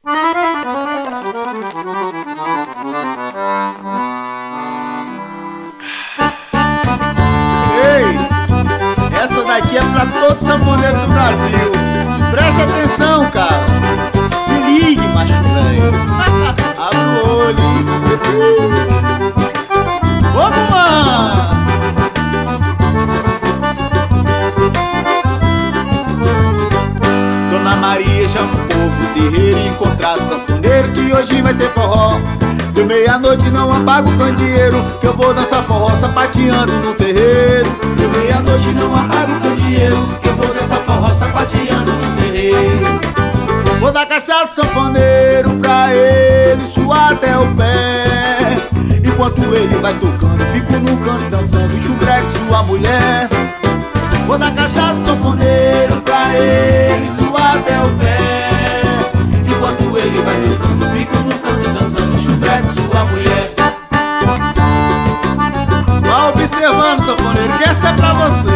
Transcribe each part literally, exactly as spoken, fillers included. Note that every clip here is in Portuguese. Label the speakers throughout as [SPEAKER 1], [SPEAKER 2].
[SPEAKER 1] Ei, essa daqui é pra todo sanfoneiro do Brasil. Preste atenção, cara. Se ligue, macho velho. Abre o olho. Vamos lá. Dona Maria chama o povo do terreiro, encontrado sanfoneiro que hoje vai ter forró. De meia-noite não apago o candeeiro, que eu vou dançar forró sapateando no terreiro.
[SPEAKER 2] De meia-noite não apago o candeeiro, que eu vou dançar forró sapateando no terreiro.
[SPEAKER 1] Vou dar cachaça sanfoneiro pra ele suar até o pé. Enquanto ele vai tocando, fico no canto dançando, chubreque sua mulher. Vou dar cachaça sanfoneiro pra ele suar até o pé. Enquanto ele vai tocando, fico no canto dançando, chubreque sua mulher. Vá observando, sanfoneiro, que essa é pra você.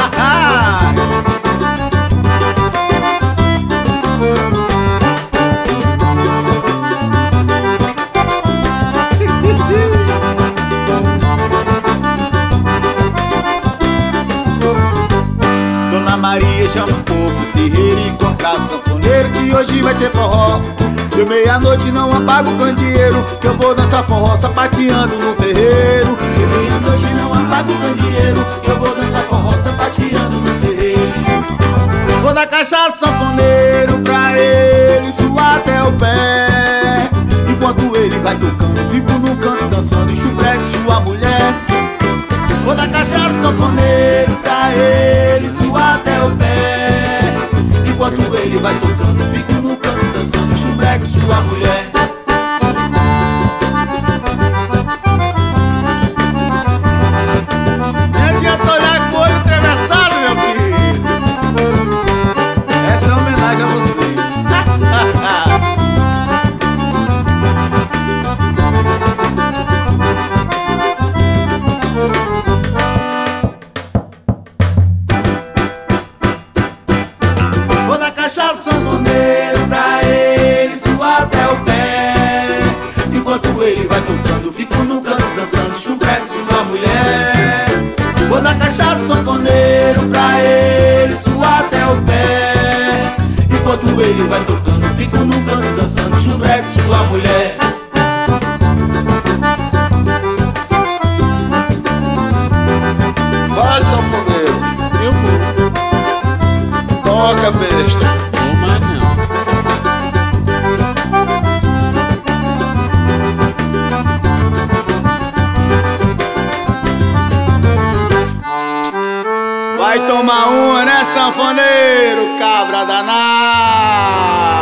[SPEAKER 1] Dona Maria chama um pouco o terreiro, encontrado sanfoneiro que hoje vai ter forró. De meia-noite não apago o candeeiro, que eu vou dançar forró sapateando no terreiro.
[SPEAKER 2] De meia-noite não apago o candeeiro, que eu vou dançar forró sapateando no terreiro.
[SPEAKER 1] Vou dar cachaça sanfoneiro pra ele suar até o pé. Enquanto ele vai tocando, fico no canto dançando, chubreque sua mulher. Vou dar cachaça sanfoneiro pra ele suar até o pé. Enquanto ele vai tocando, fico no canto dançando, chubreque sua mulher. Não adianta olhar com o olho atravessado, meu filho. Essa é uma homenagem a vocês. Vou dar cachaça sanfoneiro pra ele suar até o pé. Enquanto ele vai tocando, fico no canto dançando, chubreque sua mulher. Vou dar cachaça sanfoneiro pra ele suar até o pé. Enquanto ele vai tocando, fico no canto dançando, chubreque sua mulher.
[SPEAKER 3] Vai, sanfoneiro.
[SPEAKER 4] Eu vou.
[SPEAKER 3] Toca, besta.
[SPEAKER 4] Vou mais não.
[SPEAKER 1] Vai tomar uma, né, sanfoneiro, cabra danado?